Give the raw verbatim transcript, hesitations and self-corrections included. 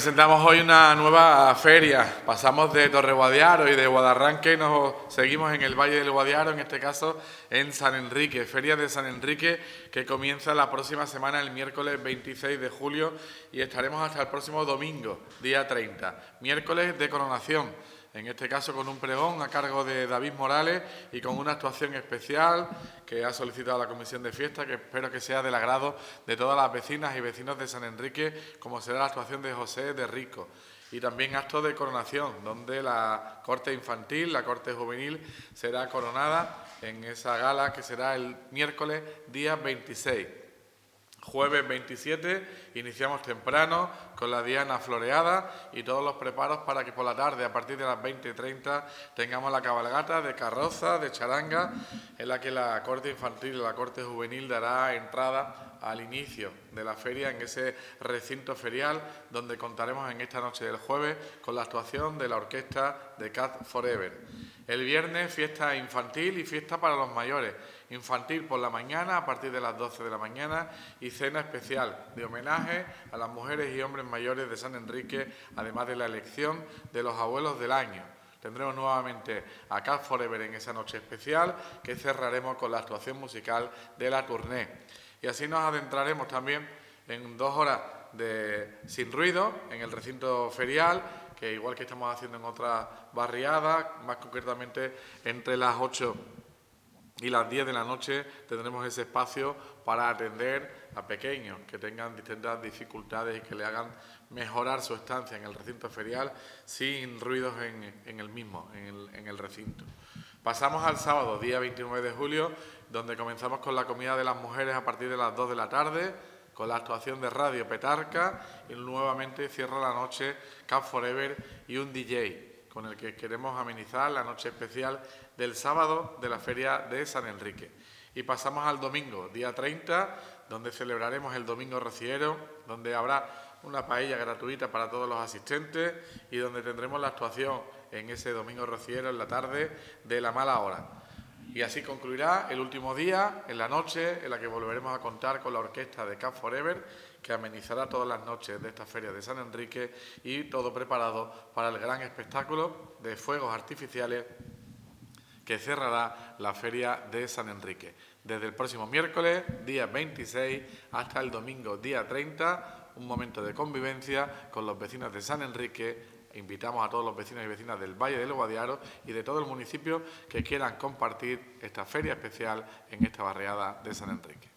presentamos hoy una nueva feria. Pasamos de Torreguadiaro y de Guadarranque y nos seguimos en el Valle del Guadiaro, en este caso en San Enrique. Feria de San Enrique que comienza la próxima semana, el miércoles veintiséis de julio, y estaremos hasta el próximo domingo, día treinta. Miércoles de coronación, en este caso con un pregón a cargo de David Morales y con una actuación especial que ha solicitado la Comisión de Fiesta, que espero que sea del agrado de todas las vecinas y vecinos de San Enrique, como será la actuación de José de Rico. Y también acto de coronación, donde la corte infantil, la corte juvenil, será coronada en esa gala que será el miércoles día veintiséis. Jueves veintisiete iniciamos temprano con la diana floreada y todos los preparos para que por la tarde, a partir de las veinte y treinta, tengamos la cabalgata de carroza, de charanga, en la que la corte infantil y la corte juvenil dará entrada al inicio de la feria en ese recinto ferial, donde contaremos en esta noche del jueves con la actuación de la orquesta de Cat Forever. El viernes, fiesta infantil y fiesta para los mayores. Infantil por la mañana, a partir de las doce de la mañana, y cena especial de homenaje a las mujeres y hombres mayores de San Enrique, además de la elección de los abuelos del año. Tendremos nuevamente a Cat Forever en esa noche especial, que cerraremos con la actuación musical de la Tournée. Y así nos adentraremos también en dos horas de sin ruido en el recinto ferial, que igual que estamos haciendo en otras barriadas, más concretamente entre las ocho y las diez de la noche, tendremos ese espacio para atender a pequeños que tengan distintas dificultades y que le hagan mejorar su estancia en el recinto ferial sin ruidos en, en el mismo, en el, en el recinto. Pasamos al sábado, día veintinueve de julio, donde comenzamos con la comida de las mujeres a partir de las dos de la tarde, con la actuación de Radio Petarca, y nuevamente cierra la noche Cat Forever y un D J, con el que queremos amenizar la noche especial del sábado de la Feria de San Enrique. Y pasamos al domingo, día treinta, donde celebraremos el Domingo Rociero, donde habrá una paella gratuita para todos los asistentes y donde tendremos la actuación en ese Domingo Rociero en la tarde de La Mala Hora. Y así concluirá el último día, en la noche, en la que volveremos a contar con la orquesta de Cat Forever, que amenizará todas las noches de esta Feria de San Enrique, y todo preparado para el gran espectáculo de fuegos artificiales que cerrará la Feria de San Enrique. Desde el próximo miércoles, día veintiséis, hasta el domingo, día treinta, un momento de convivencia con los vecinos de San Enrique. Invitamos a todos los vecinos y vecinas del Valle del Guadiaro y de todo el municipio que quieran compartir esta feria especial en esta barriada de San Enrique.